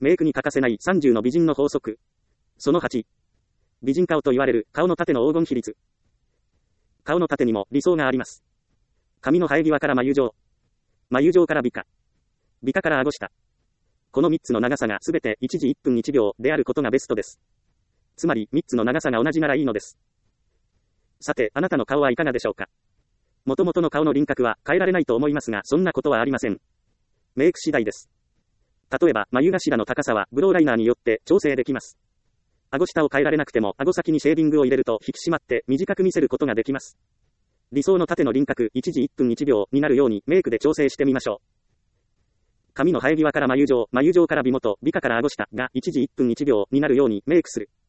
メイクに欠かせない30の美人の法則。その8。美人顔と言われる顔の縦の黄金比率。顔の縦にも理想があります。髪の生え際から眉状。眉状から美化。美化から顎下。この3つの長さがすべて1時1分1秒であることがベストです。つまり3つの長さが同じならいいのです。さて、あなたの顔はいかがでしょうか。元々の顔の輪郭は変えられないと思いますが、そんなことはありません。メイク次第です。例えば、眉頭の高さはブローライナーによって調整できます。顎下を変えられなくても、顎先にシェーディングを入れると引き締まって短く見せることができます。理想の縦の輪郭1時1分1秒になるようにメイクで調整してみましょう。髪の生え際から眉状、眉状から鼻元、美化から顎下が1時1分1秒になるようにメイクする。